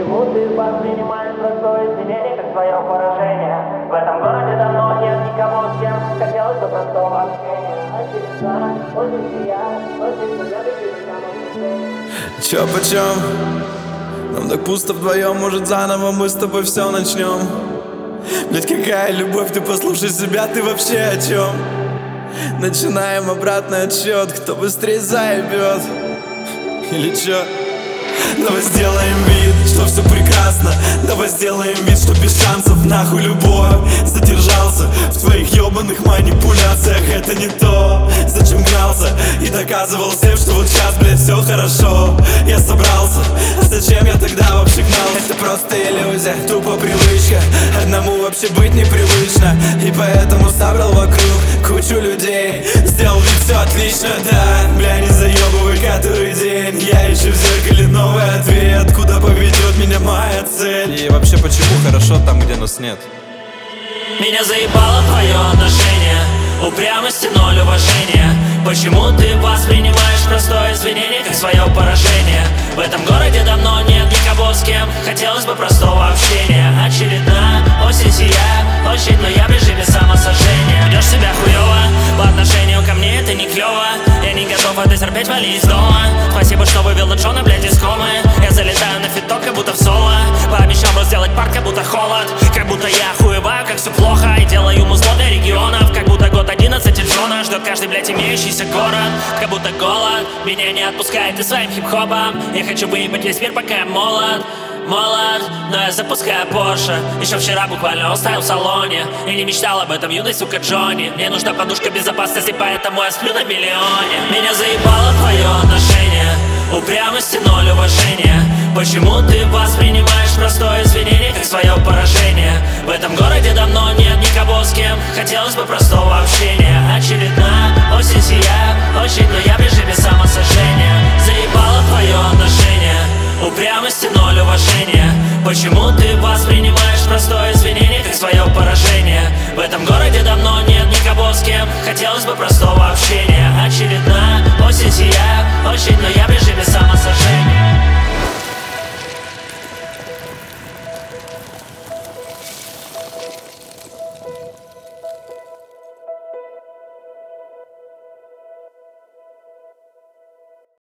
Почему ты воспринимаешь простое извинение как свое поражение? В этом городе давно нет никого, с кем хотелось бы простого общения. Очередная, очень сияет, очень Чё почем? Нам так пусто вдвоем, может заново мы с тобой все начнем. Блять, какая любовь, ты послушай себя, ты вообще о чем? Начинаем обратный отсчет, кто быстрее заебет. Или чё? Давай сделаем вид, что все прекрасно. Давай сделаем вид, что без шансов. Нахуй любовь, задержался в твоих ебаных манипуляциях. Это не то, зачем гнался и доказывал всем, что вот сейчас, блядь, все хорошо. Я собрался, а зачем я тогда вообще гнал? Это просто иллюзия, тупо привычка. Одному вообще быть непривычно. И поэтому собрал вокруг кучу людей. Сделал вид, все отлично, да. Бля, не заебывай который день. Я ищу в зеркале новый ответ. Куда поведет меня моя цель? И вообще, почему хорошо там, где нас нет? Меня заебало твое отношение, упрямости ноль уважения. Почему ты воспринимаешь простое извинение как свое поражение? В этом городе давно нет никого, с кем хотелось бы простого общения. Очередная осень сияет, очень, но я в режиме самосожжения. Ведешь себя хуёво, по отношению ко мне это не клёво. Я не готов это терпеть, вали из дома. Спасибо, что вывел Джона, блядь, из комы. Я залетаю на фиток, как будто в соло. Пообещал сделать парк, как будто холод. Как будто я хуеваю, как все плохо. И делаю музло для регионов. Как будто год 11 и Джона ждет каждый, блядь, имеющийся город. Как будто голод меня не отпускает и своим хип-хопом. Я хочу выебать весь мир, пока я молод. Но я запускаю Порше. Еще вчера буквально оставил в салоне. И не мечтал об этом юный, сука, Джонни. Мне нужна подушка безопасности, поэтому я сплю на миллионе. Меня заебало твое отношение, упрямости ноль уважения. Почему ты воспринимаешь простое извинение как свое поражение? В этом городе давно нет никого, с кем хотелось бы простого общения. Очередная осень сияет, очень, но я в режиме самосожжения. Заебало твое отношение, упрямости ноль уважения. Почему ты воспринимаешь простое извинение как свое поражение? В этом городе давно нет никого, с кем хотелось бы простого общения. Очередная осень сияет, очень, но я в режиме